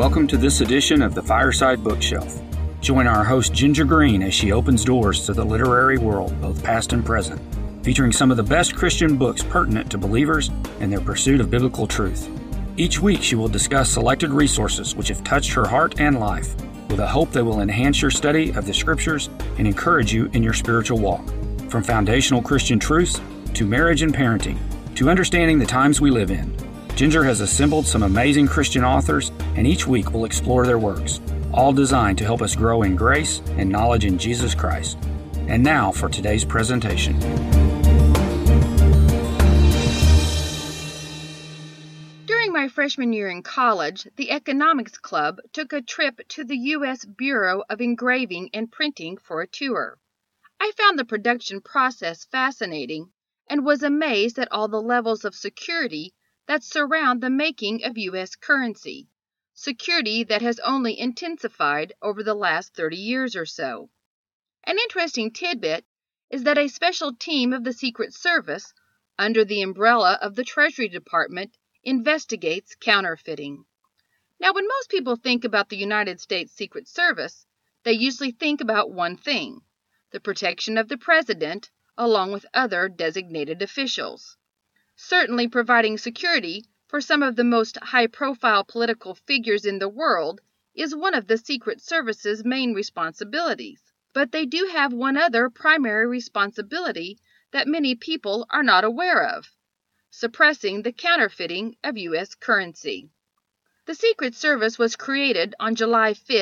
Welcome to this edition of the Fireside Bookshelf. Join our host Ginger Green as she opens doors to the literary world, both past and present, featuring some of the best Christian books pertinent to believers and their pursuit of biblical truth. Each week she will discuss selected resources which have touched her heart and life, with a hope they will enhance your study of the Scriptures and encourage you in your spiritual walk. From foundational Christian truths to marriage and parenting, to understanding the times we live in, Ginger has assembled some amazing Christian authors, and each week we'll explore their works, all designed to help us grow in grace and knowledge in Jesus Christ. And now for today's presentation. During my freshman year in college, the Economics Club took a trip to the U.S. Bureau of Engraving and Printing for a tour. I found the production process fascinating and was amazed at all the levels of security that surround the making of U.S. currency, security that has only intensified over the last 30 years or so. An interesting tidbit is that a special team of the Secret Service, under the umbrella of the Treasury Department, investigates counterfeiting. Now, when most people think about the United States Secret Service, they usually think about one thing: the protection of the president, along with other designated officials. Certainly providing security for some of the most high-profile political figures in the world is one of the Secret Service's main responsibilities. But they do have one other primary responsibility that many people are not aware of: suppressing the counterfeiting of U.S. currency. The Secret Service was created on July 5,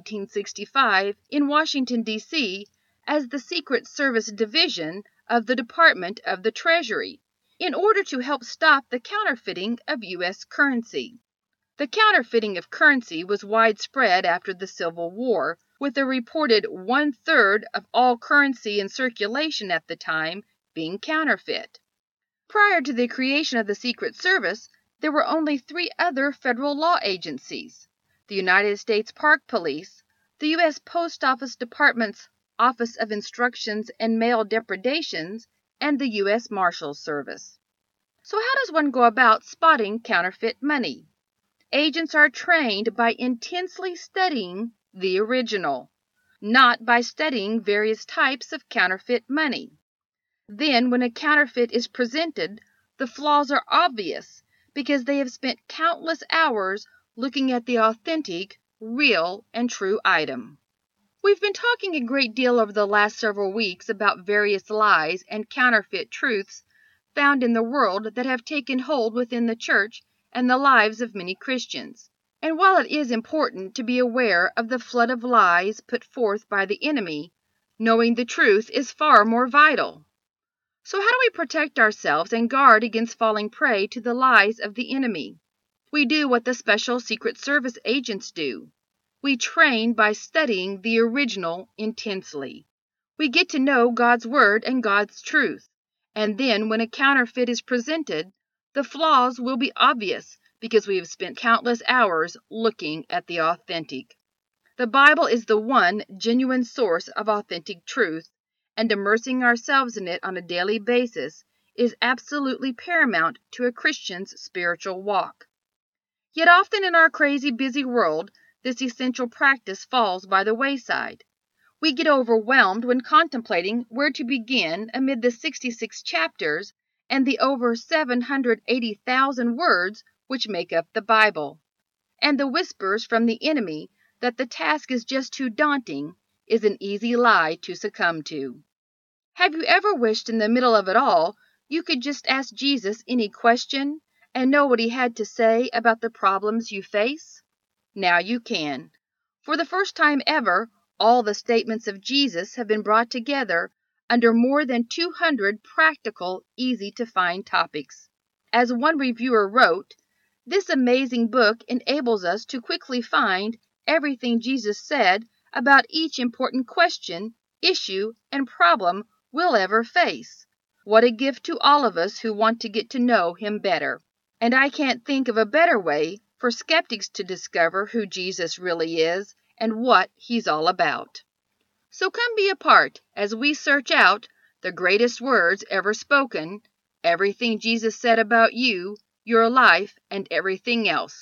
1865, in Washington, D.C., as the Secret Service Division of the Department of the Treasury, in order to help stop the counterfeiting of U.S. currency. The counterfeiting of currency was widespread after the Civil War, with a reported 1/3 of all currency in circulation at the time being counterfeit. Prior to the creation of the Secret Service, there were only 3 other federal law agencies: the United States Park Police, the U.S. Post Office Department's Office of Instructions and Mail Depredations, and the U.S. Marshals Service. So how does one go about spotting counterfeit money? Agents are trained by intensely studying the original, not by studying various types of counterfeit money. Then, when a counterfeit is presented, the flaws are obvious because they have spent countless hours looking at the authentic, real, and true item. We've been talking a great deal over the last several weeks about various lies and counterfeit truths found in the world that have taken hold within the church and the lives of many Christians. And while it is important to be aware of the flood of lies put forth by the enemy, knowing the truth is far more vital. So how do we protect ourselves and guard against falling prey to the lies of the enemy? We do what the special Secret Service agents do. We train by studying the original intensely. We get to know God's Word and God's truth. And then when a counterfeit is presented, the flaws will be obvious because we have spent countless hours looking at the authentic. The Bible is the one genuine source of authentic truth, and immersing ourselves in it on a daily basis is absolutely paramount to a Christian's spiritual walk. Yet often in our crazy, busy world, this essential practice falls by the wayside. We get overwhelmed when contemplating where to begin amid the 66 chapters and the over 780,000 words which make up the Bible. And the whispers from the enemy that the task is just too daunting is an easy lie to succumb to. Have you ever wished in the middle of it all you could just ask Jesus any question and know what he had to say about the problems you face? Now you can. For the first time ever, all the statements of Jesus have been brought together under more than 200 practical, easy-to-find topics. As one reviewer wrote, this amazing book enables us to quickly find everything Jesus said about each important question, issue, and problem we'll ever face. What a gift to all of us who want to get to know him better. And I can't think of a better way for skeptics to discover who Jesus really is and what he's all about. So come be a part as we search out the greatest words ever spoken, everything Jesus said about you, your life, and everything else,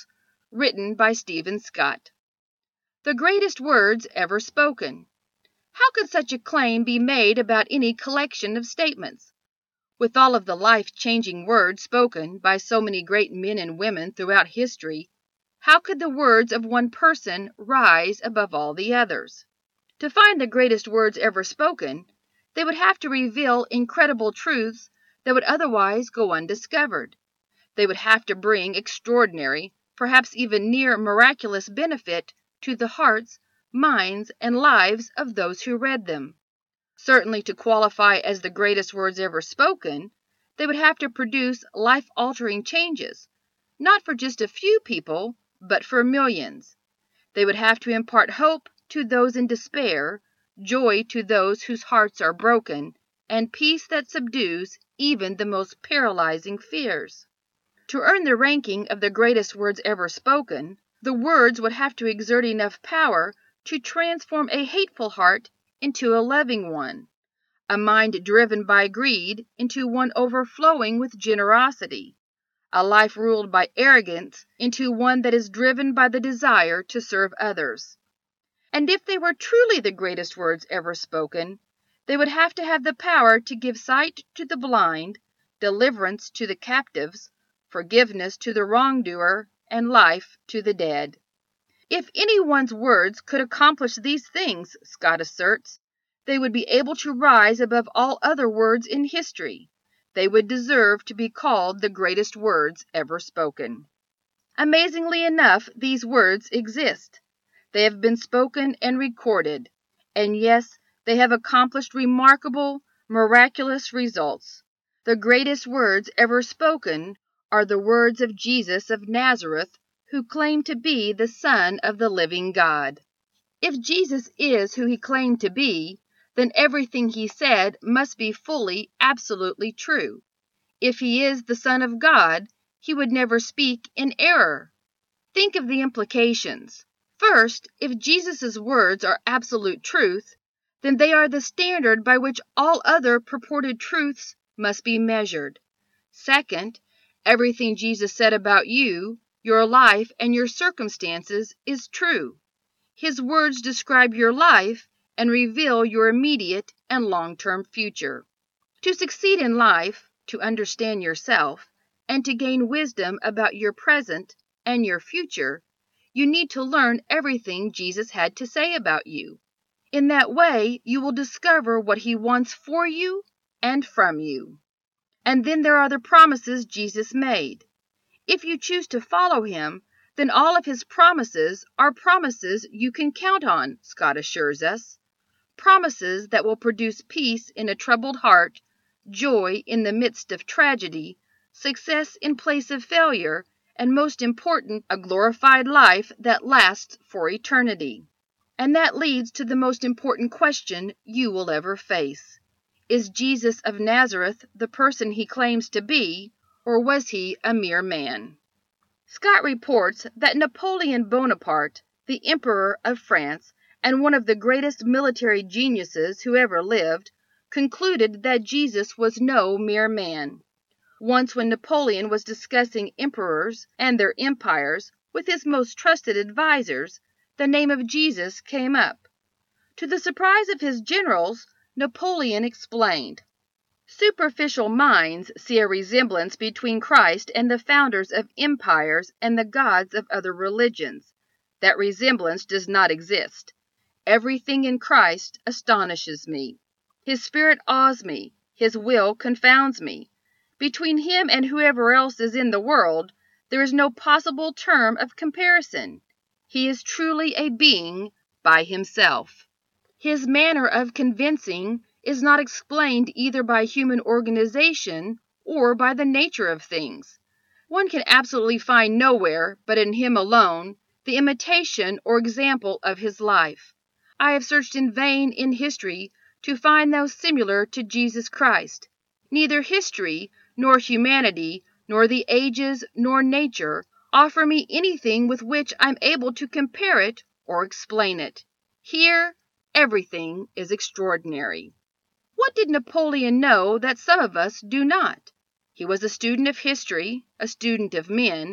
written by Stephen Scott. The greatest words ever spoken. How could such a claim be made about any collection of statements? With all of the life-changing words spoken by so many great men and women throughout history, how could the words of one person rise above all the others? To find the greatest words ever spoken, they would have to reveal incredible truths that would otherwise go undiscovered. They would have to bring extraordinary, perhaps even near miraculous benefit to the hearts, minds, and lives of those who read them. Certainly, to qualify as the greatest words ever spoken, they would have to produce life-altering changes, not for just a few people, but for millions. They would have to impart hope to those in despair, joy to those whose hearts are broken, and peace that subdues even the most paralyzing fears. To earn the ranking of the greatest words ever spoken, the words would have to exert enough power to transform a hateful heart into a loving one, a mind driven by greed into one overflowing with generosity, a life ruled by arrogance into one that is driven by the desire to serve others. And if they were truly the greatest words ever spoken, they would have to have the power to give sight to the blind, deliverance to the captives, forgiveness to the wrongdoer, and life to the dead. If anyone's words could accomplish these things, Scott asserts, they would be able to rise above all other words in history. They would deserve to be called the greatest words ever spoken. Amazingly enough, these words exist. They have been spoken and recorded, and yes, they have accomplished remarkable, miraculous results. The greatest words ever spoken are the words of Jesus of Nazareth, who claimed to be the Son of the living God. If Jesus is who he claimed to be, then everything he said must be fully, absolutely true. If he is the Son of God, he would never speak in error. Think of the implications. First, if Jesus' words are absolute truth, then they are the standard by which all other purported truths must be measured. Second, everything Jesus said about you, your life, and your circumstances is true. His words describe your life and reveal your immediate and long-term future. To succeed in life, to understand yourself, and to gain wisdom about your present and your future, you need to learn everything Jesus had to say about you. In that way, you will discover what he wants for you and from you. And then there are the promises Jesus made. If you choose to follow him, then all of his promises are promises you can count on, Scott assures us. Promises that will produce peace in a troubled heart, joy in the midst of tragedy, success in place of failure, and most important, a glorified life that lasts for eternity. And that leads to the most important question you will ever face. Is Jesus of Nazareth the person he claims to be, or was he a mere man? Scott reports that Napoleon Bonaparte, the Emperor of France and one of the greatest military geniuses who ever lived, concluded that Jesus was no mere man. Once when Napoleon was discussing emperors and their empires with his most trusted advisers, the name of Jesus came up. To the surprise of his generals, Napoleon explained, "Superficial minds see a resemblance between Christ and the founders of empires and the gods of other religions. That resemblance does not exist. Everything in Christ astonishes me. His spirit awes me. His will confounds me. Between him and whoever else is in the world, there is no possible term of comparison. He is truly a being by himself." His manner of convincing is not explained either by human organization or by the nature of things. One can absolutely find nowhere, but in him alone, the imitation or example of his life. I have searched in vain in history to find those similar to Jesus Christ. Neither history, nor humanity, nor the ages, nor nature offer me anything with which I'm able to compare it or explain it. Here, everything is extraordinary. What did Napoleon know that some of us do not? He was a student of history, a student of men,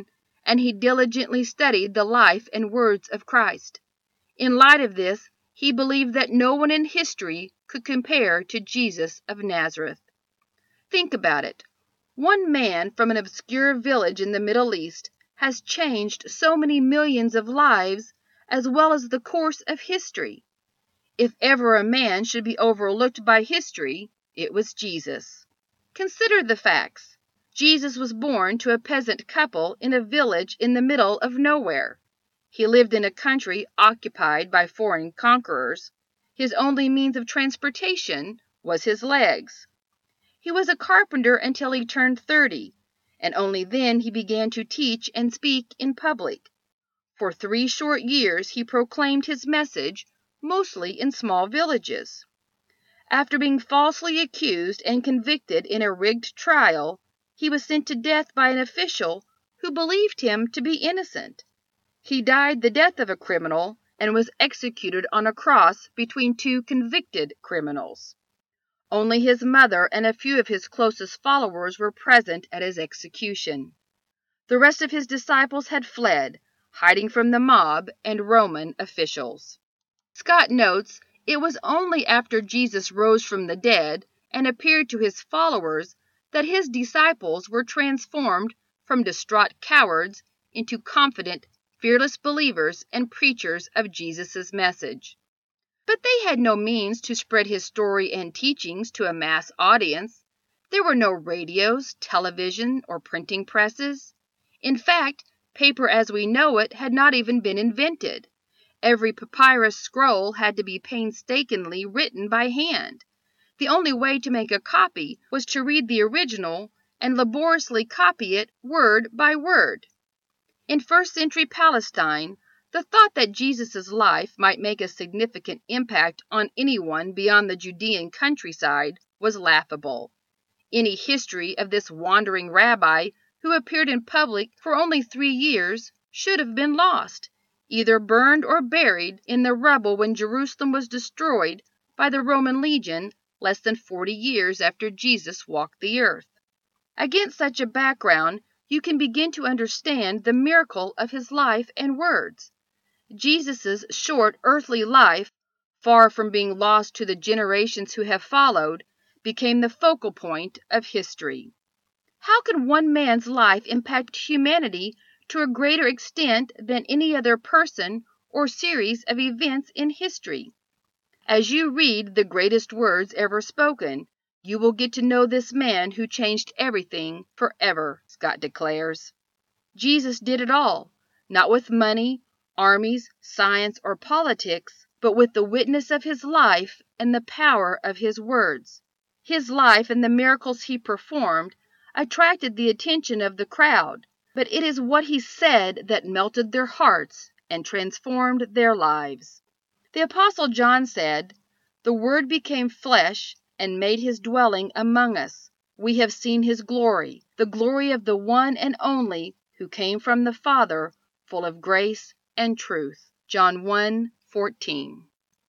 and he diligently studied the life and words of Christ. In light of this, he believed that no one in history could compare to Jesus of Nazareth. Think about it. One man from an obscure village in the Middle East has changed so many millions of lives as well as the course of history. If ever a man should be overlooked by history, it was Jesus. Consider the facts. Jesus was born to a peasant couple in a village in the middle of nowhere. He lived in a country occupied by foreign conquerors. His only means of transportation was his legs. He was a carpenter until he turned 30, and only then he began to teach and speak in public. For 3 short years he proclaimed his message, mostly in small villages. After being falsely accused and convicted in a rigged trial, he was sent to death by an official who believed him to be innocent. He died the death of a criminal and was executed on a cross between 2 convicted criminals. Only his mother and a few of his closest followers were present at his execution. The rest of his disciples had fled, hiding from the mob and Roman officials. Scott notes, it was only after Jesus rose from the dead and appeared to his followers that his disciples were transformed from distraught cowards into confident, fearless believers and preachers of Jesus' message. But they had no means to spread his story and teachings to a mass audience. There were no radios, television, or printing presses. In fact, paper as we know it had not even been invented. Every papyrus scroll had to be painstakingly written by hand. The only way to make a copy was to read the original and laboriously copy it word by word. In first-century Palestine, the thought that Jesus' life might make a significant impact on anyone beyond the Judean countryside was laughable. Any history of this wandering rabbi who appeared in public for only 3 years should have been lost, either burned or buried in the rubble when Jerusalem was destroyed by the Roman legion less than 40 years after Jesus walked the earth. Against such a background, you can begin to understand the miracle of his life and words. Jesus' short earthly life, far from being lost to the generations who have followed, became the focal point of history. How can one man's life impact humanity to a greater extent than any other person or series of events in history? As you read the greatest words ever spoken, you will get to know this man who changed everything forever, Scott declares. Jesus did it all, not with money, armies, science, or politics, but with the witness of his life and the power of his words. His life and the miracles he performed attracted the attention of the crowd, but it is what he said that melted their hearts and transformed their lives. The Apostle John said, "The Word became flesh and made his dwelling among us. We have seen his glory, the glory of the one and only who came from the Father, full of grace and truth." John 1:14.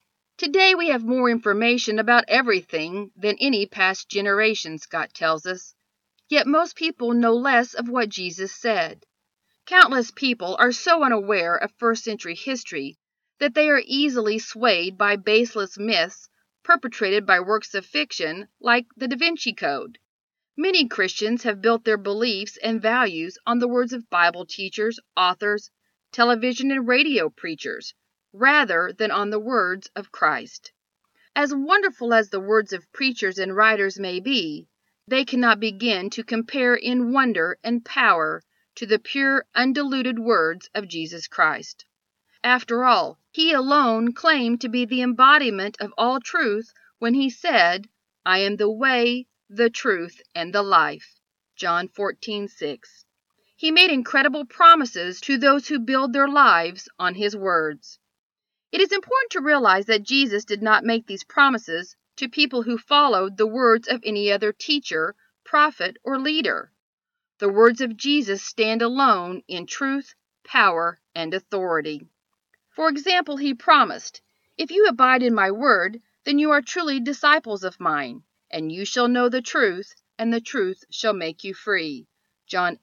Today we have more information about everything than any past generation, Scott tells us. Yet most people know less of what Jesus said. Countless people are so unaware of first-century history that they are easily swayed by baseless myths perpetrated by works of fiction like the Da Vinci Code. Many Christians have built their beliefs and values on the words of Bible teachers, authors, television and radio preachers, rather than on the words of Christ. As wonderful as the words of preachers and writers may be, they cannot begin to compare in wonder and power to the pure, undiluted words of Jesus Christ. After all, he alone claimed to be the embodiment of all truth when he said, "I am the way, the truth, and the life." John 14:6. He made incredible promises to those who build their lives on his words. It is important to realize that Jesus did not make these promises to people who followed the words of any other teacher, prophet, or leader. The words of Jesus stand alone in truth, power, and authority. For example, he promised, "If you abide in my word, then you are truly disciples of mine, and you shall know the truth, and the truth shall make you free." John 8,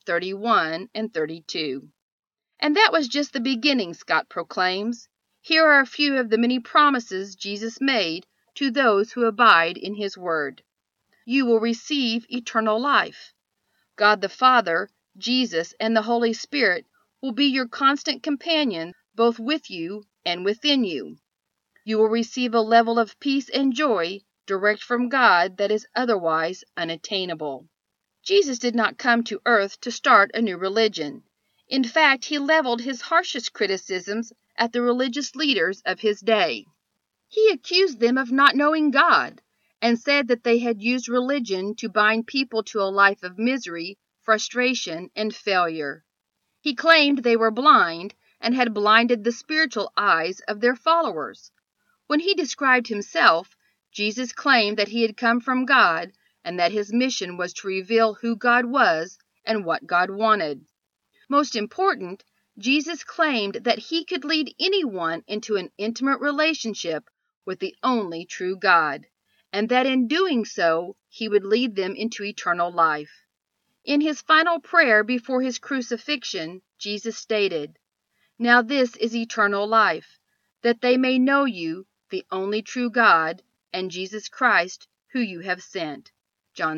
31 and 32. And that was just the beginning, Scott proclaims. Here are a few of the many promises Jesus made to those who abide in his word. You will receive eternal life. God the Father, Jesus, and the Holy Spirit will be your constant companions, both with you and within you. You will receive a level of peace and joy direct from God that is otherwise unattainable. Jesus did not come to earth to start a new religion. In fact, he leveled his harshest criticisms at the religious leaders of his day. He accused them of not knowing God and said that they had used religion to bind people to a life of misery, frustration, and failure. He claimed they were blind and had blinded the spiritual eyes of their followers. When he described himself, Jesus claimed that he had come from God and that his mission was to reveal who God was and what God wanted. Most important, Jesus claimed that he could lead anyone into an intimate relationship with the only true God, and that in doing so, he would lead them into eternal life. In his final prayer before his crucifixion, Jesus stated, "Now this is eternal life, that they may know you, the only true God, and Jesus Christ, who you have sent." John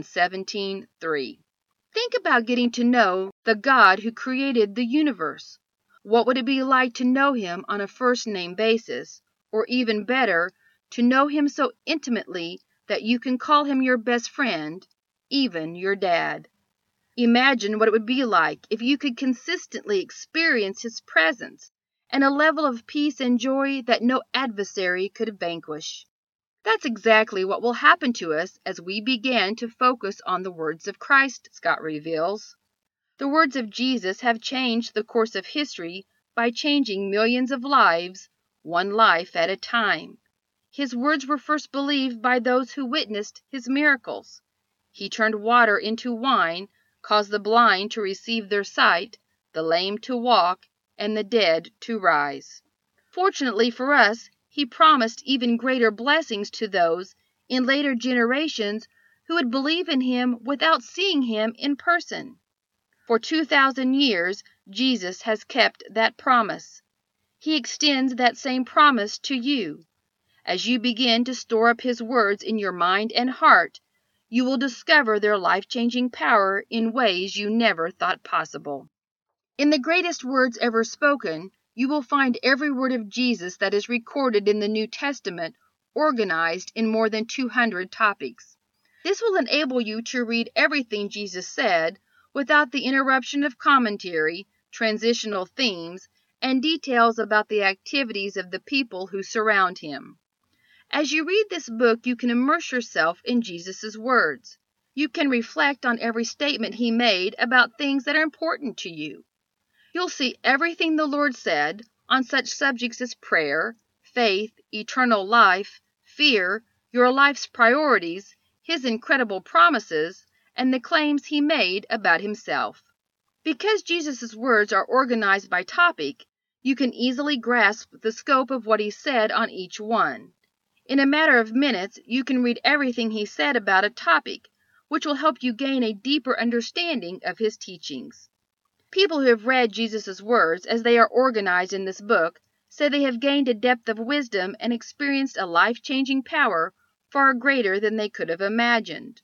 17:3. Think about getting to know the God who created the universe. What would it be like to know him on a first-name basis, or even better, to know him so intimately that you can call him your best friend, even your dad? Imagine what it would be like if you could consistently experience his presence and a level of peace and joy that no adversary could vanquish. That's exactly what will happen to us as we begin to focus on the words of Christ, Scott reveals. The words of Jesus have changed the course of history by changing millions of lives, one life at a time. His words were first believed by those who witnessed his miracles. He turned water into wine, caused the blind to receive their sight, the lame to walk, and the dead to rise. Fortunately for us, he promised even greater blessings to those in later generations who would believe in him without seeing him in person. For 2,000 years, Jesus has kept that promise. He extends that same promise to you. As you begin to store up his words in your mind and heart, you will discover their life-changing power in ways you never thought possible. In the greatest words ever spoken, you will find every word of Jesus that is recorded in the New Testament organized in more than 200 topics. This will enable you to read everything Jesus said without the interruption of commentary, transitional themes, and details about the activities of the people who surround him. As you read this book, you can immerse yourself in Jesus' words. You can reflect on every statement he made about things that are important to you. You'll see everything the Lord said on such subjects as prayer, faith, eternal life, fear, your life's priorities, his incredible promises, and the claims he made about himself. Because Jesus' words are organized by topic, you can easily grasp the scope of what he said on each one. In a matter of minutes, you can read everything he said about a topic, which will help you gain a deeper understanding of his teachings. People who have read Jesus' words as they are organized in this book say they have gained a depth of wisdom and experienced a life-changing power far greater than they could have imagined.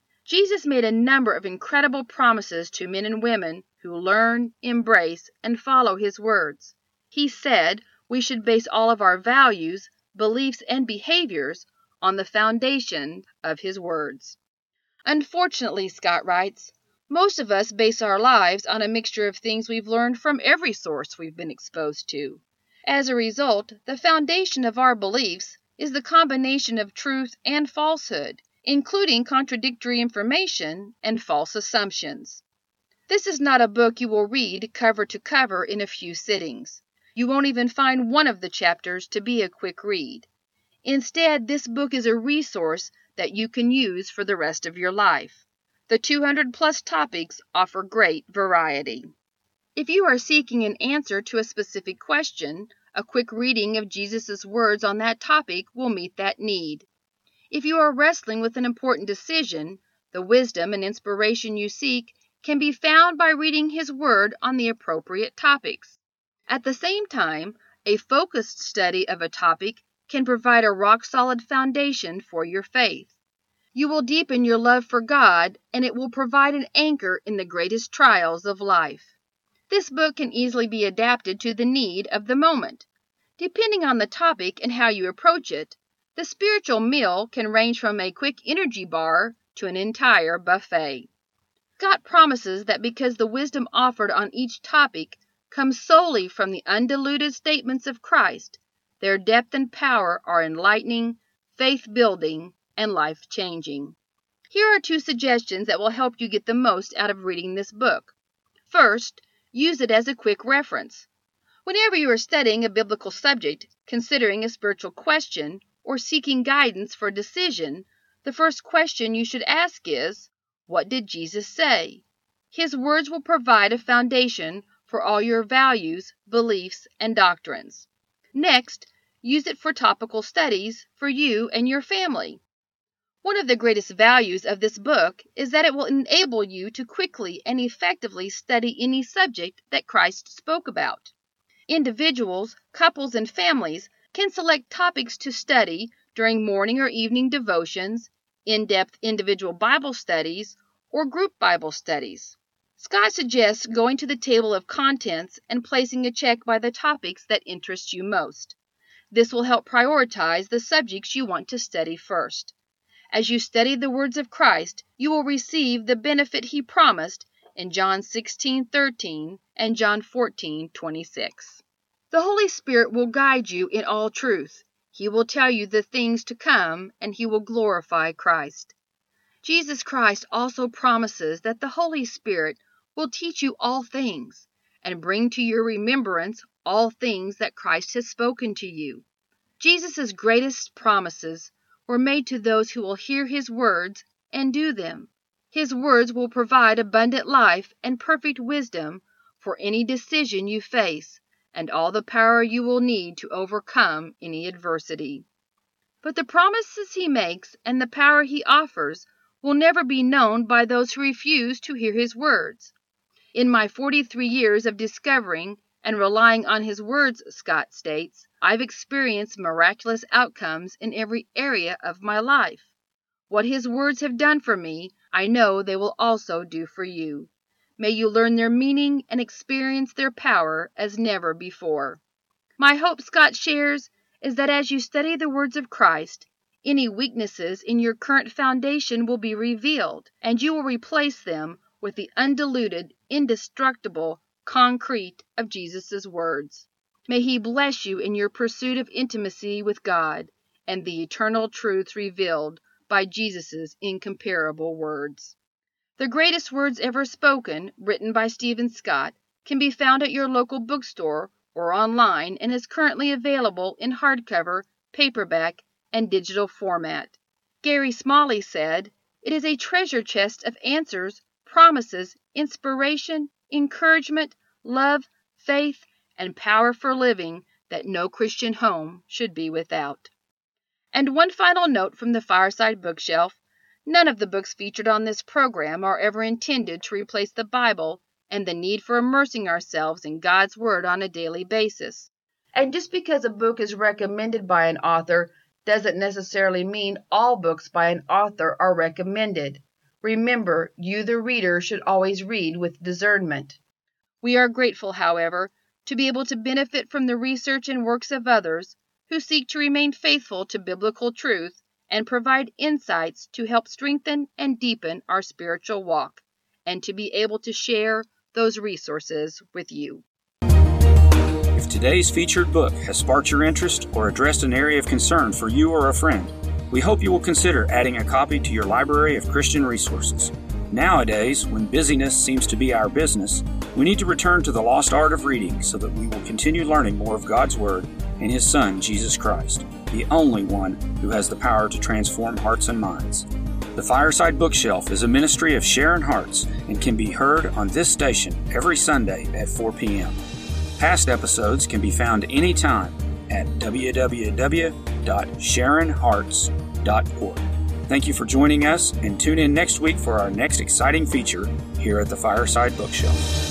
Jesus made a number of incredible promises to men and women who learn, embrace, and follow his words. He said we should base all of our values, beliefs, and behaviors on the foundation of his words. Unfortunately, Scott writes, most of us base our lives on a mixture of things we've learned from every source we've been exposed to. As a result, the foundation of our beliefs is the combination of truth and falsehood, including contradictory information and false assumptions. This is not a book you will read cover to cover in a few sittings. You won't even find one of the chapters to be a quick read. Instead, this book is a resource that you can use for the rest of your life. The 200-plus topics offer great variety. If you are seeking an answer to a specific question, a quick reading of Jesus' words on that topic will meet that need. If you are wrestling with an important decision, the wisdom and inspiration you seek can be found by reading His Word on the appropriate topics. At the same time, a focused study of a topic can provide a rock-solid foundation for your faith. You will deepen your love for God, and it will provide an anchor in the greatest trials of life. This book can easily be adapted to the need of the moment. Depending on the topic and how you approach it, the spiritual meal can range from a quick energy bar to an entire buffet. Scott promises that because the wisdom offered on each topic comes solely from the undiluted statements of Christ, their depth and power are enlightening, faith-building, and life-changing. Here are 2 suggestions that will help you get the most out of reading this book. First, use it as a quick reference. Whenever you are studying a biblical subject, considering a spiritual question, or seeking guidance for a decision, the first question you should ask is, what did Jesus say? His words will provide a foundation for all your values, beliefs, and doctrines. Next, use it for topical studies for you and your family. One of the greatest values of this book is that it will enable you to quickly and effectively study any subject that Christ spoke about. Individuals, couples, and families can select topics to study during morning or evening devotions, in-depth individual Bible studies, or group Bible studies. Scott suggests going to the table of contents and placing a check by the topics that interest you most. This will help prioritize the subjects you want to study first. As you study the words of Christ, you will receive the benefit He promised in John 16:13 and John 14:26. The Holy Spirit will guide you in all truth. He will tell you the things to come, and He will glorify Christ. Jesus Christ also promises that the Holy Spirit will teach you all things and bring to your remembrance all things that Christ has spoken to you. Jesus' greatest promises were made to those who will hear His words and do them. His words will provide abundant life and perfect wisdom for any decision you face, and all the power you will need to overcome any adversity. But the promises He makes and the power He offers will never be known by those who refuse to hear His words. In my 43 years of discovering and relying on His words, Scott states, I've experienced miraculous outcomes in every area of my life. What His words have done for me, I know they will also do for you. May you learn their meaning and experience their power as never before. My hope, Scott shares, is that as you study the words of Christ, any weaknesses in your current foundation will be revealed, and you will replace them with the undiluted, indestructible concrete of Jesus' words. May He bless you in your pursuit of intimacy with God and the eternal truths revealed by Jesus' incomparable words. The Greatest Words Ever Spoken, written by Stephen Scott, can be found at your local bookstore or online and is currently available in hardcover, paperback, and digital format. Gary Smalley said, "It is a treasure chest of answers, promises, inspiration, encouragement, love, faith, and power for living that no Christian home should be without." And one final note from the Fireside Bookshelf: none of the books featured on this program are ever intended to replace the Bible and the need for immersing ourselves in God's Word on a daily basis. And just because a book is recommended by an author doesn't necessarily mean all books by an author are recommended. Remember, you, the reader, should always read with discernment. We are grateful, however, to be able to benefit from the research and works of others who seek to remain faithful to biblical truth and provide insights to help strengthen and deepen our spiritual walk, and to be able to share those resources with you. If today's featured book has sparked your interest or addressed an area of concern for you or a friend, we hope you will consider adding a copy to your library of Christian resources. Nowadays, when busyness seems to be our business, we need to return to the lost art of reading so that we will continue learning more of God's Word and His Son, Jesus Christ, the only one who has the power to transform hearts and minds. The Fireside Bookshelf is a ministry of Sharon Hearts and can be heard on this station every Sunday at 4 p.m. Past episodes can be found anytime at www.sharonhearts.org. Thank you for joining us, and tune in next week for our next exciting feature here here at the Fireside Bookshelf.